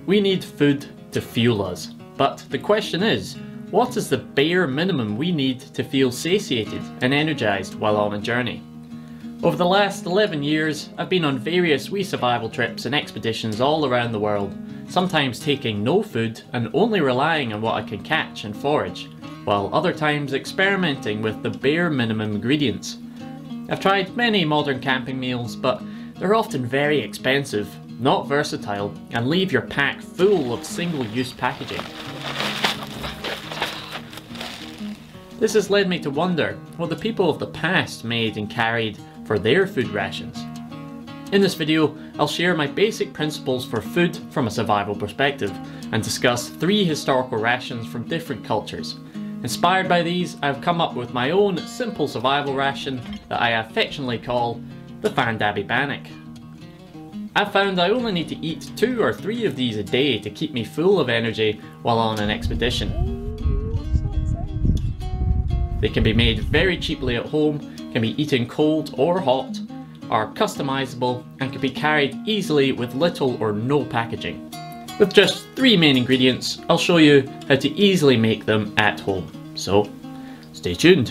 We need food to fuel us, but the question is, what is the bare minimum we need to feel satiated and energised while on a journey? Over the last 11 years, I've been on various wee survival trips and expeditions all around the world, sometimes taking no food and only relying on what I can catch and forage, while other times experimenting with the bare minimum ingredients. I've tried many modern camping meals, but they're often very expensive, not versatile, and leave your pack full of single-use packaging. This has led me to wonder what the people of the past made and carried for their food rations. In this video, I'll share my basic principles for food from a survival perspective and discuss 3 historical rations from different cultures. Inspired by these, I've come up with my own simple survival ration that I affectionately call the Fandabi Bannock. I've found I only need to eat 2 or 3 of these a day to keep me full of energy while on an expedition. They can be made very cheaply at home, can be eaten cold or hot, are customizable and can be carried easily with little or no packaging. With just 3 main ingredients, I'll show you how to easily make them at home. So, stay tuned.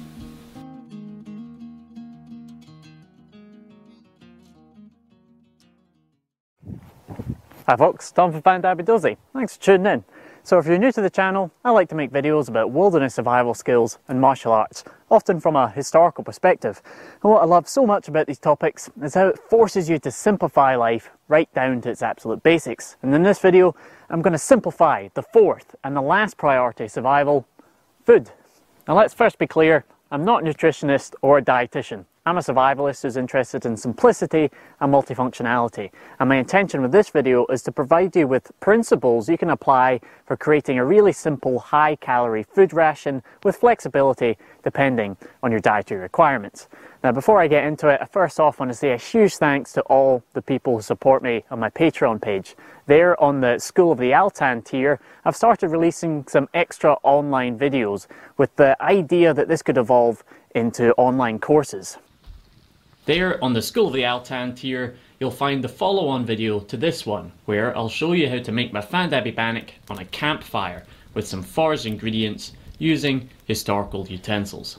Hi folks, Tom from Fandabi Dozy. Thanks for tuning in. So if you're new to the channel, I like to make videos about wilderness survival skills and martial arts, often from a historical perspective. And what I love so much about these topics is how it forces you to simplify life right down to its absolute basics. And in this video, I'm going to simplify the 4th and the last priority of survival, food. Now let's first be clear, I'm not a nutritionist or a dietitian. I'm a survivalist who's interested in simplicity and multifunctionality, and my intention with this video is to provide you with principles you can apply for creating a really simple high-calorie food ration with flexibility depending on your dietary requirements. Now before I get into it, I first off want to say a huge thanks to all the people who support me on my Patreon page. There on the School of the Altan tier, I've started releasing some extra online videos with the idea that this could evolve into online courses. There on the School of the Altan tier, you'll find the follow-on video to this one, where I'll show you how to make my Fandabi Bannock on a campfire with some foraged ingredients using historical utensils.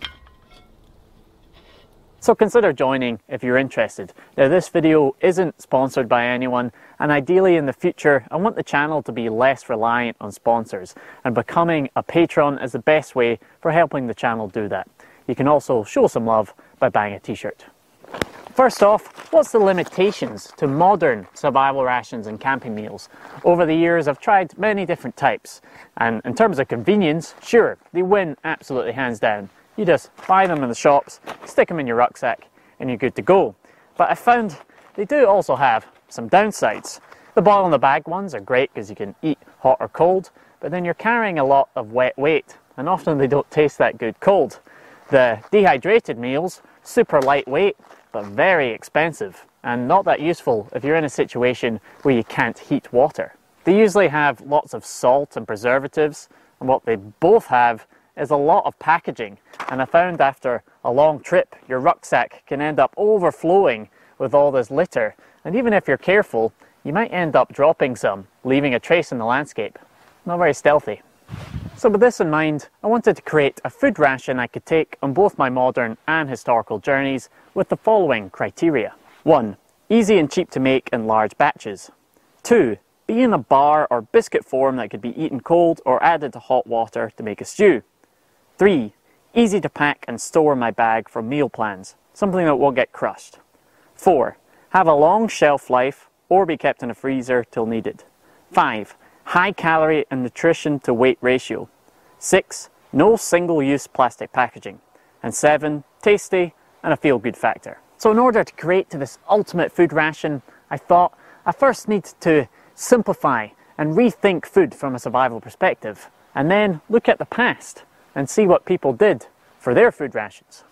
So consider joining if you're interested. Now this video isn't sponsored by anyone, and ideally in the future I want the channel to be less reliant on sponsors, and becoming a patron is the best way for helping the channel do that. You can also show some love by buying a t-shirt. First off, what's the limitations to modern survival rations and camping meals? Over the years I've tried many different types, and in terms of convenience, sure, they win absolutely hands down. You just buy them in the shops, stick them in your rucksack, and you're good to go. But I found they do also have some downsides. The boil in the bag ones are great because you can eat hot or cold, but then you're carrying a lot of wet weight, and often they don't taste that good cold. The dehydrated meals, super lightweight, but very expensive, and not that useful if you're in a situation where you can't heat water. They usually have lots of salt and preservatives, and what they both have is a lot of packaging, and I found after a long trip your rucksack can end up overflowing with all this litter, and even if you're careful you might end up dropping some, leaving a trace in the landscape. Not very stealthy. So with this in mind, I wanted to create a food ration I could take on both my modern and historical journeys with the following criteria. 1. Easy and cheap to make in large batches. 2. Be in a bar or biscuit form that could be eaten cold or added to hot water to make a stew. 3. Easy to pack and store in my bag for meal plans, something that won't get crushed. 4. Have a long shelf life or be kept in a freezer till needed. 5. High calorie and nutrition to weight ratio. 6. No single-use plastic packaging. And 7. Tasty and a feel-good factor. So in order to create this ultimate food ration, I thought I first need to simplify and rethink food from a survival perspective, and then look at the past and see what people did for their food rations.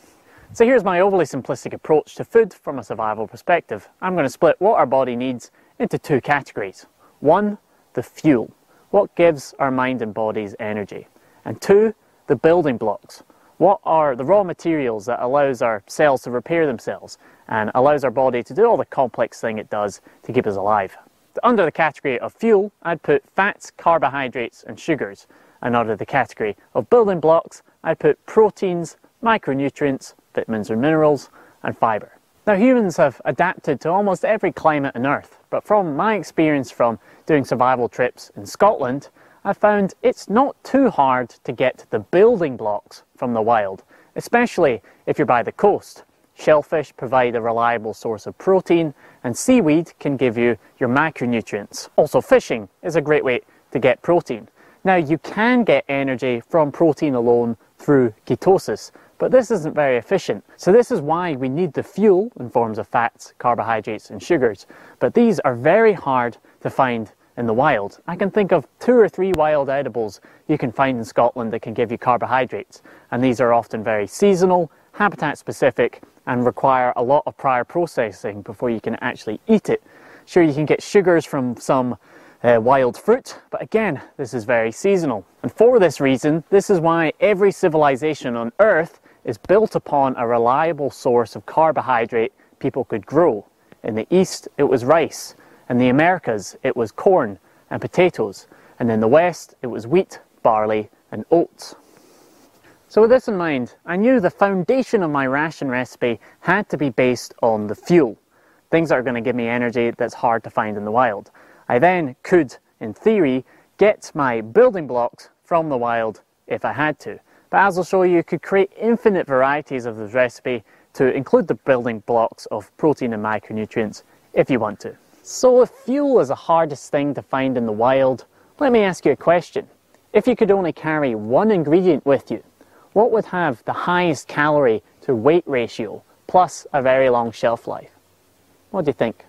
So here's my overly simplistic approach to food from a survival perspective. I'm going to split what our body needs into 2 categories. 1, the fuel, what gives our mind and bodies energy. And 2, the building blocks, what are the raw materials that allows our cells to repair themselves and allows our body to do all the complex thing it does to keep us alive. Under the category of fuel, I'd put fats, carbohydrates and sugars. And under the category of building blocks, I'd put proteins, micronutrients, vitamins and minerals, and fibre. Now, humans have adapted to almost every climate on Earth, but from my experience from doing survival trips in Scotland, I found it's not too hard to get the building blocks from the wild, especially if you're by the coast. Shellfish provide a reliable source of protein, and seaweed can give you your macronutrients. Also, fishing is a great way to get protein. Now, you can get energy from protein alone through ketosis, but this isn't very efficient. So this is why we need the fuel in forms of fats, carbohydrates and sugars. But these are very hard to find in the wild. I can think of 2 or 3 wild edibles you can find in Scotland that can give you carbohydrates. And these are often very seasonal, habitat specific, and require a lot of prior processing before you can actually eat it. Sure, you can get sugars from some wild fruit, but again, this is very seasonal. And for this reason, this is why every civilization on Earth is built upon a reliable source of carbohydrate people could grow. In the East, it was rice. In the Americas, it was corn and potatoes. And in the West, it was wheat, barley, and oats. So with this in mind, I knew the foundation of my ration recipe had to be based on the fuel. Things that are going to give me energy that's hard to find in the wild. I then could, in theory, get my building blocks from the wild if I had to. But as I'll show you, you could create infinite varieties of this recipe to include the building blocks of protein and micronutrients if you want to. So if fuel is the hardest thing to find in the wild, let me ask you a question. If you could only carry one ingredient with you, what would have the highest calorie to weight ratio plus a very long shelf life? What do you think?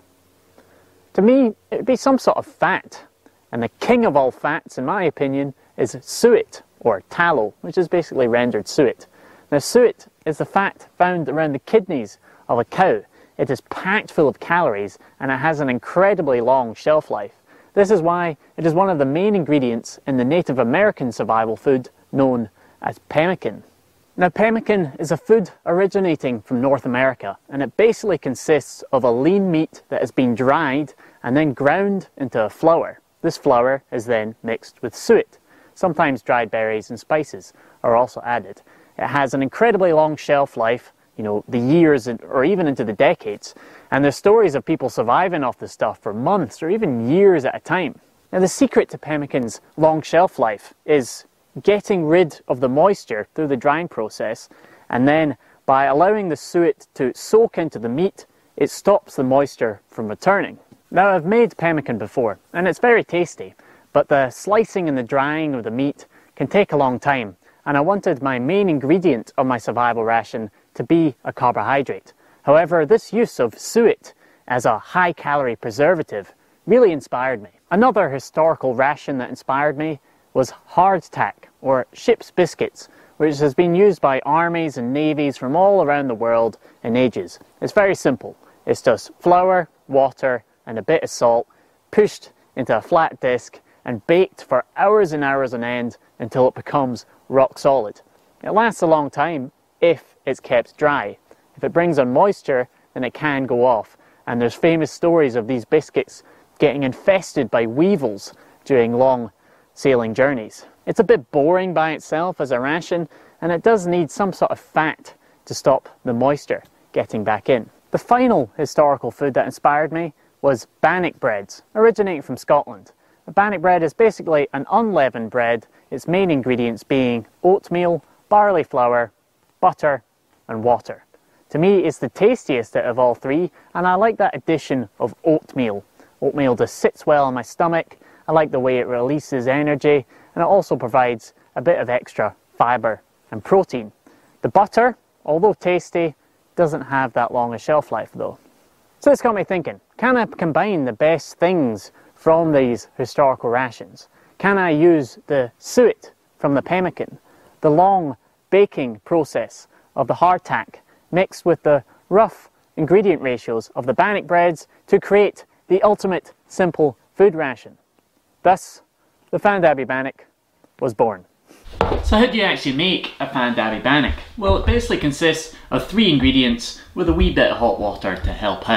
To me, it would be some sort of fat. And the king of all fats, in my opinion, is suet, or tallow, which is basically rendered suet. Now, suet is the fat found around the kidneys of a cow. It is packed full of calories, and it has an incredibly long shelf life. This is why it is one of the main ingredients in the Native American survival food known as pemmican. Now, pemmican is a food originating from North America, and it basically consists of a lean meat that has been dried and then ground into a flour. This flour is then mixed with suet. Sometimes dried berries and spices are also added. It has an incredibly long shelf life, the years or even into the decades. And there's stories of people surviving off this stuff for months or even years at a time. Now, the secret to pemmican's long shelf life is getting rid of the moisture through the drying process, and then by allowing the suet to soak into the meat, it stops the moisture from returning. Now, I've made pemmican before, and it's very tasty, but the slicing and the drying of the meat can take a long time, and I wanted my main ingredient of my survival ration to be a carbohydrate. However, this use of suet as a high-calorie preservative really inspired me. Another historical ration that inspired me was hardtack, or ship's biscuits, which has been used by armies and navies from all around the world in ages. It's very simple. It's just flour, water, and a bit of salt pushed into a flat disc and baked for hours and hours on end until it becomes rock solid. It lasts a long time if it's kept dry. If it brings on moisture, then it can go off. And there's famous stories of these biscuits getting infested by weevils during long sailing journeys. It's a bit boring by itself as a ration, and it does need some sort of fat to stop the moisture getting back in. The final historical food that inspired me was bannock breads, originating from Scotland. A bannock bread is basically an unleavened bread, its main ingredients being oatmeal, barley flour, butter and water. To me, it's the tastiest out of all three, and I like that addition of oatmeal. Oatmeal just sits well in my stomach. I like the way it releases energy, and it also provides a bit of extra fibre and protein. The butter, although tasty, doesn't have that long a shelf life though. So this got me thinking, can I combine the best things from these historical rations? Can I use the suet from the pemmican, the long baking process of the hardtack, mixed with the rough ingredient ratios of the bannock breads to create the ultimate simple food ration? Thus, the Llandabbi bannock was born. So how do you actually make a Llandabbi bannock? Well, it basically consists of 3 ingredients with a wee bit of hot water to help out.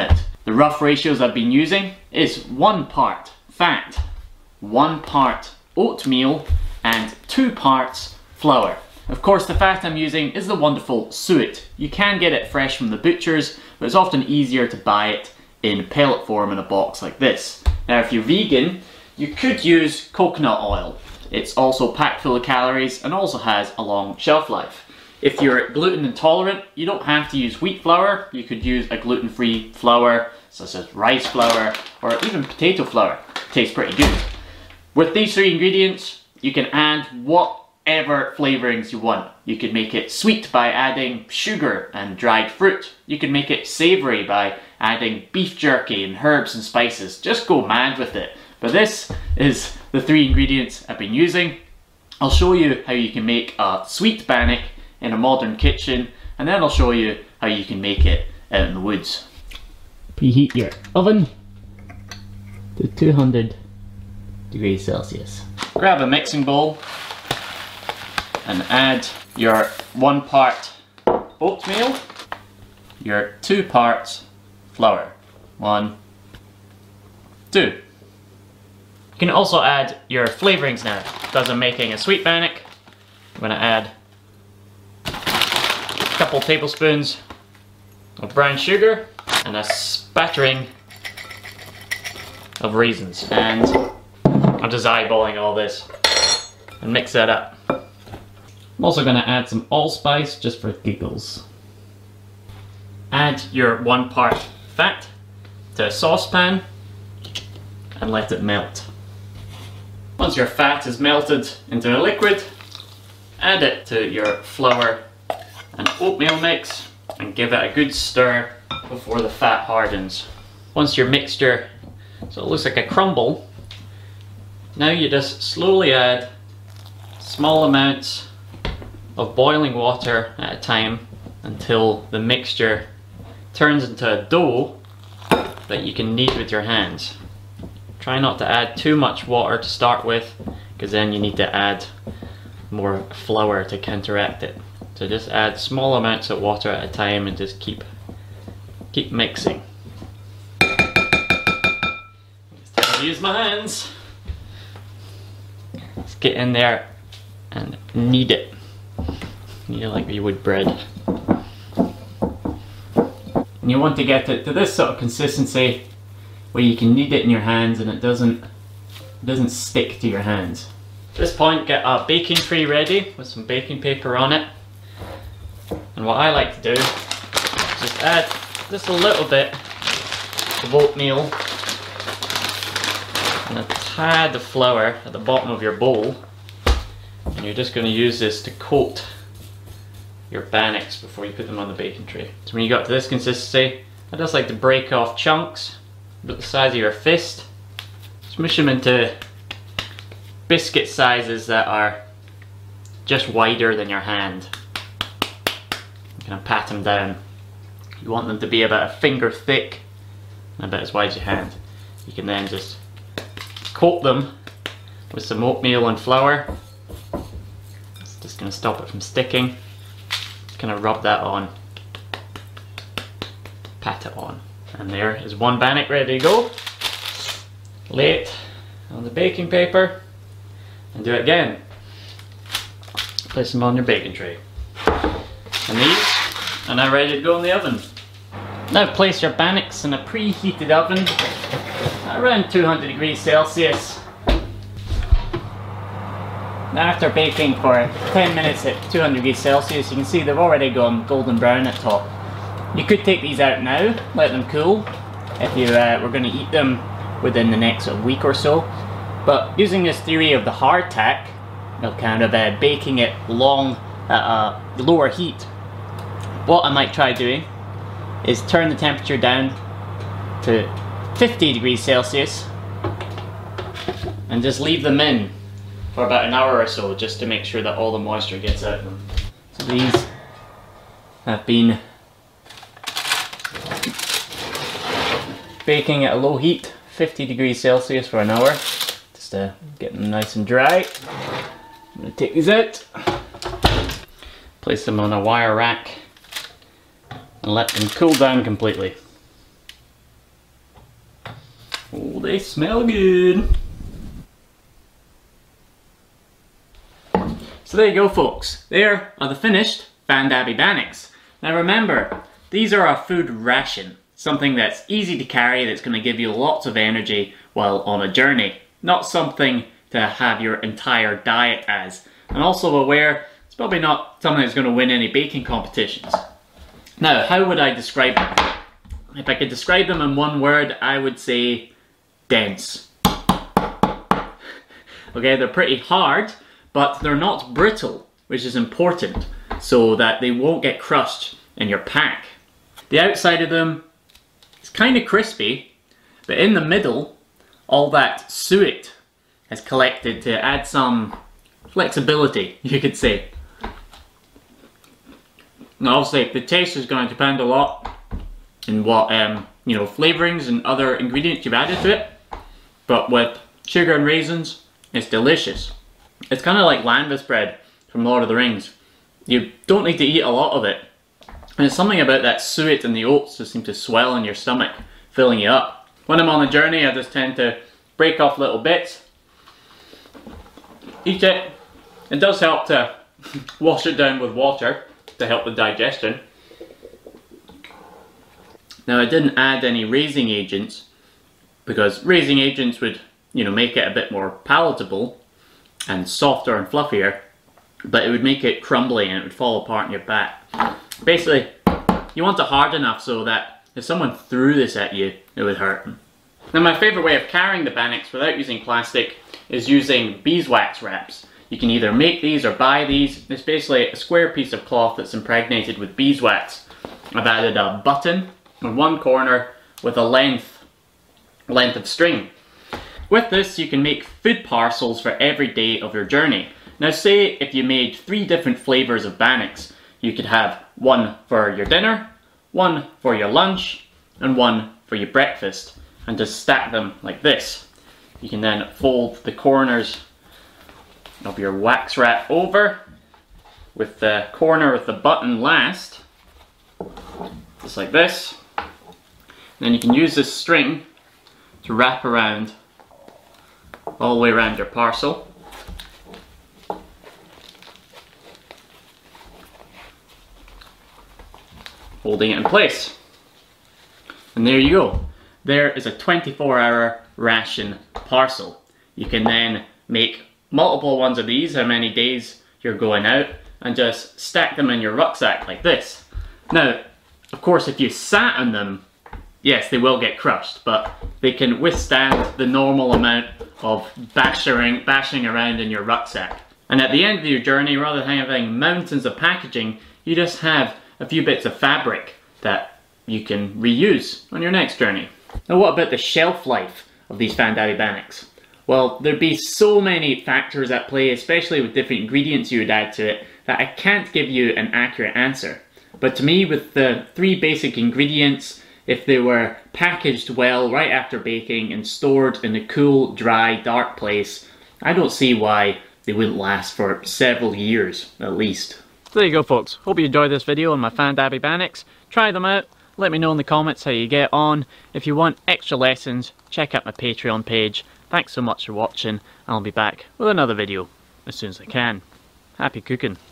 The rough ratios I've been using is 1 part fat, 1 part oatmeal, and 2 parts flour. Of course, the fat I'm using is the wonderful suet. You can get it fresh from the butchers, but it's often easier to buy it in pellet form in a box like this. Now, if you're vegan, you could use coconut oil. It's also packed full of calories and also has a long shelf life. If you're gluten intolerant, you don't have to use wheat flour. You could use a gluten-free flour, such as rice flour or even potato flour. It tastes pretty good. With these 3 ingredients, you can add whatever flavorings you want. You could make it sweet by adding sugar and dried fruit. You can make it savory by adding beef jerky and herbs and spices. Just go mad with it. But this is the 3 ingredients I've been using. I'll show you how you can make a sweet bannock in a modern kitchen, and then I'll show you how you can make it out in the woods. Preheat your oven to 200 degrees Celsius. Grab a mixing bowl and add your 1 part oatmeal, your 2 parts flour. 1, 2. You can also add your flavorings now. Because I'm making a sweet bannock, I'm going to add a couple tablespoons of brown sugar and a spattering of raisins. And I'm just eyeballing all this and mix that up. I'm also going to add some allspice just for giggles. Add your 1 part fat to a saucepan and let it melt. Once your fat is melted into a liquid, add it to your flour and oatmeal mix and give it a good stir before the fat hardens. Once your mixture, so it looks like a crumble, now you just slowly add small amounts of boiling water at a time until the mixture turns into a dough that you can knead with your hands. Try not to add too much water to start with, because then you need to add more flour to counteract it. So just add small amounts of water at a time and just keep mixing. It's time to use my hands. Let's get in there and knead it. Knead it like you would bread. And you want to get it to this sort of consistency where you can knead it in your hands and it doesn't stick to your hands. At this point, get a baking tray ready with some baking paper on it. And what I like to do is just add just a little bit of oatmeal and a tad of flour at the bottom of your bowl. And you're just going to use this to coat your bannocks before you put them on the baking tray. So when you got to this consistency, I just like to break off chunks about the size of your fist. Smush them into biscuit sizes that are just wider than your hand. You can pat them down. You want them to be about a finger thick and about as wide as your hand. You can then just coat them with some oatmeal and flour. It's just going to stop it from sticking. Just kind of rub that on. Pat it on. And there is 1 bannock ready to go. Lay it on the baking paper and do it again. Place them on your baking tray. And these are now ready to go in the oven. Now place your bannocks in a preheated oven at around 200 degrees Celsius. Now after baking for 10 minutes at 200 degrees Celsius, you can see they've already gone golden brown at top. You could take these out now, let them cool, if you were going to eat them within the next week or so. But using this theory of the hardtack, kind of baking it long at a lower heat, what I might try doing is turn the temperature down to 50 degrees Celsius and just leave them in for about an hour or so, just to make sure that all the moisture gets out of them. So these have been baking at a low heat, 50 degrees Celsius for an hour, just to get them nice and dry. I'm going to take these out, place them on a wire rack and let them cool down completely. Oh, they smell good. So there you go, folks. There are the finished Fandabby Bannock's. Now remember, these are a food ration. Something that's easy to carry, that's going to give you lots of energy while on a journey. Not something to have your entire diet as. I'm also aware it's probably not something that's going to win any baking competitions. Now, how would I describe them? If I could describe them in one word, I would say dense. Okay, they're pretty hard, but they're not brittle, which is important, so that they won't get crushed in your pack. The outside of them is kind of crispy, but in the middle, all that suet has collected to add some flexibility, you could say. Now obviously the taste is going to depend a lot on what flavorings and other ingredients you've added to it, but with sugar and raisins, it's delicious. It's kind of like Lanvis bread from Lord of the Rings. You don't need to eat a lot of it, and it's something about that suet and the oats just seem to swell in your stomach, filling you up. When I'm on a journey, I just tend to break off little bits, eat it. It does help to wash it down with water to help the digestion. Now I didn't add any raising agents because raising agents would, make it a bit more palatable and softer and fluffier, but it would make it crumbly and it would fall apart in your back. Basically, you want it hard enough so that if someone threw this at you, it would hurt. Now my favourite way of carrying the Bannock's without using plastic is using beeswax wraps. You can either make these or buy these. It's basically a square piece of cloth that's impregnated with beeswax. I've added a button on one corner with a length of string. With this you can make food parcels for every day of your journey. Now say if you made 3 different flavours of Bannock's, you could have one for your dinner, one for your lunch, and one for your breakfast, and just stack them like this. You can then fold the corners of your wax wrap over with the corner with the button last, just like this. Then you can use this string to wrap around all the way around your parcel. Holding it in place. And there you go. There is a 24-hour ration parcel. You can then make multiple ones of these, how many days you're going out, and just stack them in your rucksack like this. Now, of course, if you sat on them, yes, they will get crushed, but they can withstand the normal amount of bashing around in your rucksack. And at the end of your journey, rather than having mountains of packaging, you just have a few bits of fabric that you can reuse on your next journey. Now what about the shelf life of these Fandabby Bannock's? Well, there'd be so many factors at play, especially with different ingredients you would add to it, that I can't give you an accurate answer. But to me, with the 3 basic ingredients, if they were packaged well right after baking and stored in a cool, dry, dark place, I don't see why they wouldn't last for several years at least. So there you go, folks. Hope you enjoyed this video on my Fandabby Bannock's. Try them out. Let me know in the comments how you get on. If you want extra lessons, check out my Patreon page. Thanks so much for watching, and I'll be back with another video as soon as I can. Happy cooking.